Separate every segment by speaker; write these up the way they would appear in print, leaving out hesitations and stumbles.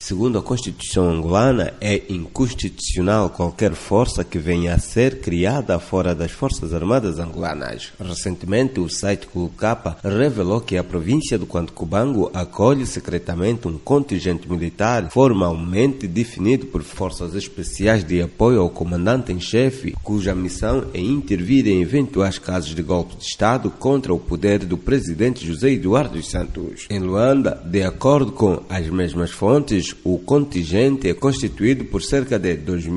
Speaker 1: Segundo a Constituição angolana, é inconstitucional qualquer força que venha a ser criada fora das Forças Armadas angolanas. Recentemente, o site Culcapa revelou que a província do Cubango acolhe secretamente um contingente militar formalmente definido por forças especiais de apoio ao comandante-em-chefe, cuja missão é intervir em eventuais casos de golpe de Estado contra o poder do presidente José Eduardo dos Santos. Em Luanda, de acordo com as mesmas fontes, o contingente é constituído por cerca de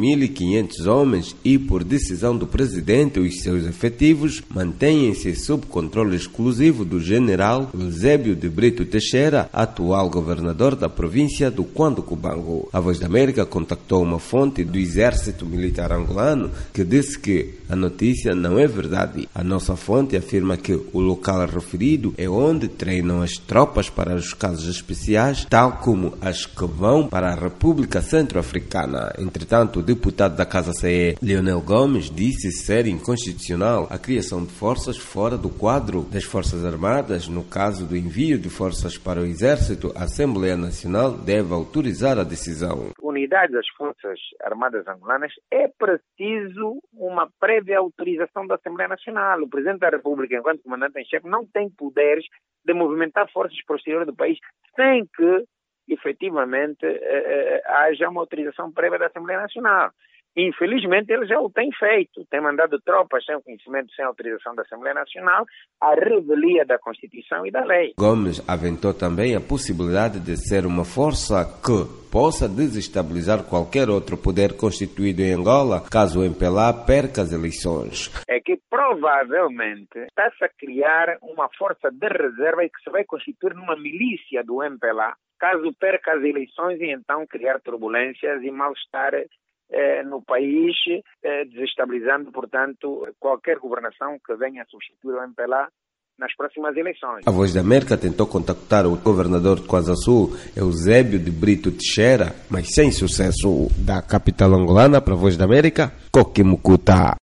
Speaker 1: 2.500 homens e, por decisão do presidente, os seus efetivos mantêm-se sob controle exclusivo do general Eusébio de Brito Teixeira, atual governador da província do Cubango. A Voz da América contactou uma fonte do Exército Militar angolano que disse que a notícia não é verdade. A nossa fonte afirma que o local referido é onde treinam as tropas para os casos especiais, tal como as que vão para a República Centro-Africana. Entretanto, o deputado da Casa CE, Leonel Gomes, disse ser inconstitucional a criação de forças fora do quadro das Forças Armadas. No caso do envio de forças para o Exército, a Assembleia Nacional deve autorizar a decisão.
Speaker 2: Unidade das Forças Armadas angolanas é preciso uma prévia autorização da Assembleia Nacional. O Presidente da República, enquanto comandante-em-chefe, não tem poderes de movimentar forças para o exterior do país sem que efetivamente haja uma autorização prévia da Assembleia Nacional. Infelizmente, ele já o tem feito. Tem mandado tropas sem conhecimento, sem autorização da Assembleia Nacional, à revelia da Constituição e da lei.
Speaker 1: Gomes aventou também a possibilidade de ser uma força que possa desestabilizar qualquer outro poder constituído em Angola, caso o MPLA perca as eleições.
Speaker 2: É que provavelmente está-se a criar uma força de reserva e que se vai constituir numa milícia do MPLA, caso perca as eleições, e então criar turbulências e mal-estar no país, desestabilizando, portanto, qualquer governação que venha a substituir o MPLA nas próximas eleições.
Speaker 1: A Voz da América tentou contactar o governador de Cubango, Eusébio de Brito Teixeira, mas sem sucesso. Da capital angolana para a Voz da América, Coquimucuta.